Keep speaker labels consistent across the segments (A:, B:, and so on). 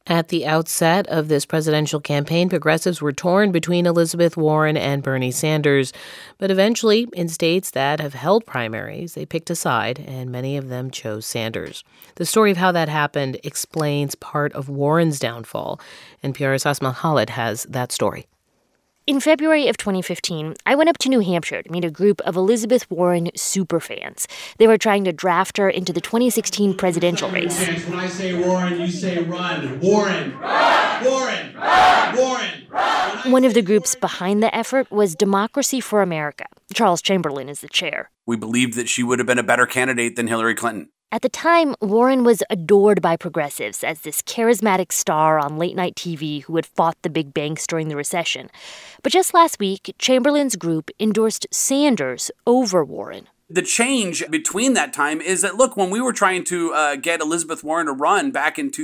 A: At the outset of this presidential campaign, progressives were torn between Elizabeth Warren and Bernie Sanders. But eventually, in states that have held primaries, they picked a side, and many of them chose Sanders. The story of how that happened explains part of Warren's downfall. NPR's Asma Khalid has that story.
B: In February of 2015, I went up to New Hampshire to meet a group of Elizabeth Warren superfans. They were trying to draft her into the 2016 presidential race.
C: When I say Warren, you say run. Warren! Run! Warren! Run! Warren!
B: One of the groups behind the effort was Democracy for America. Charles Chamberlain is the chair.
D: We believed that she would have been a better candidate than Hillary Clinton.
B: At the time, Warren was adored by progressives as this charismatic star on late-night TV who had fought the big banks during the recession. But just last week, Chamberlain's group endorsed Sanders over Warren.
D: The change between that time is that, look, when we were trying to get Elizabeth Warren to run back in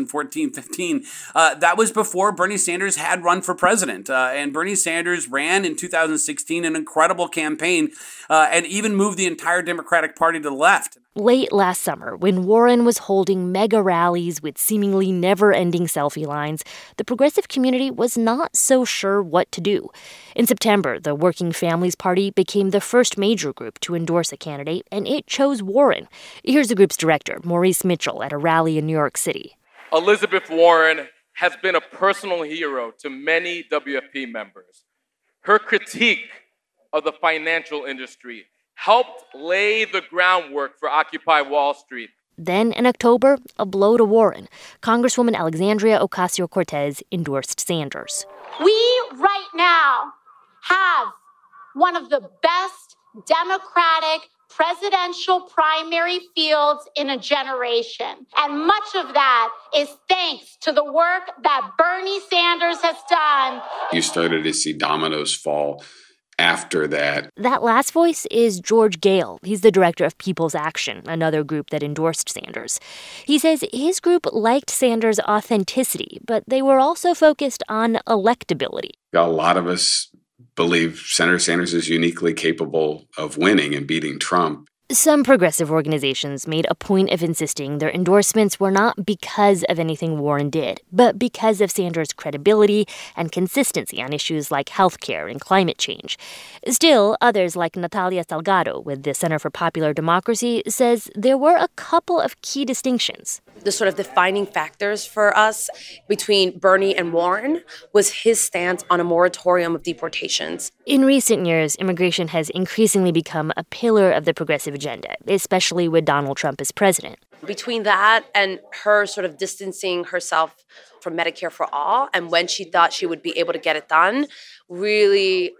D: 2014-15, that was before Bernie Sanders had run for president. And Bernie Sanders ran in 2016 an incredible campaign and even moved the entire Democratic Party to the left.
B: Late last summer, when Warren was holding mega rallies with seemingly never-ending selfie lines, the progressive community was not so sure what to do. In September, the Working Families Party became the first major group to endorse a candidate, and it chose Warren. Here's the group's director, Maurice Mitchell, at a rally in New York City.
E: Elizabeth Warren has been a personal hero to many WFP members. Her critique of the financial industry helped lay the groundwork for Occupy Wall Street.
B: Then, in October, a blow to Warren. Congresswoman Alexandria Ocasio-Cortez endorsed Sanders.
F: We right now have one of the best Democratic presidential primary fields in a generation. And much of that is thanks to the work that Bernie Sanders has done.
G: You started to see dominoes fall after that.
B: That last voice is George Gale. He's the director of People's Action, another group that endorsed Sanders. He says his group liked Sanders' authenticity, but they were also focused on electability.
G: A lot of us believe Senator Sanders is uniquely capable of winning and beating Trump.
B: Some progressive organizations made a point of insisting their endorsements were not because of anything Warren did, but because of Sanders' credibility and consistency on issues like health care and climate change. Still, others like Natalia Salgado with the Center for Popular Democracy says there were a couple of key distinctions.
H: The sort of defining factors for us between Bernie and Warren was his stance on a moratorium of deportations.
B: In recent years, immigration has increasingly become a pillar of the progressive agenda, especially with Donald Trump as president.
H: Between that and her sort of distancing herself from Medicare for All, and when she thought she would be able to get it done, really,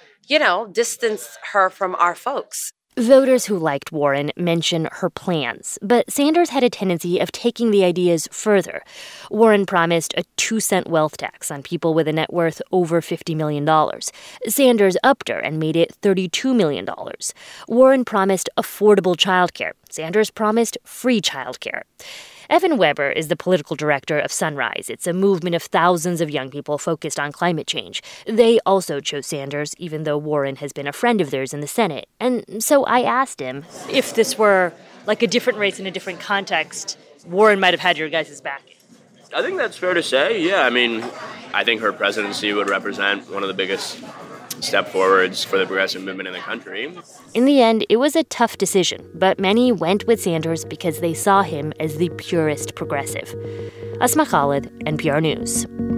H: distanced her from our folks.
B: Voters who liked Warren mention her plans, but Sanders had a tendency of taking the ideas further. Warren promised a 2-cent wealth tax on people with a net worth over $50 million. Sanders upped her and made it $32 million. Warren promised affordable childcare. Sanders promised free childcare. Evan Weber is the political director of Sunrise. It's a movement of thousands of young people focused on climate change. They also chose Sanders, even though Warren has been a friend of theirs in the Senate. And so I asked him, if this were like a different race in a different context, Warren might have had your guys' back.
I: I think that's fair to say, yeah. I think her presidency would represent one of the biggest step forwards for the progressive movement in the country.
B: In the end, it was a tough decision, but many went with Sanders because they saw him as the purest progressive. Asma Khalid, NPR News.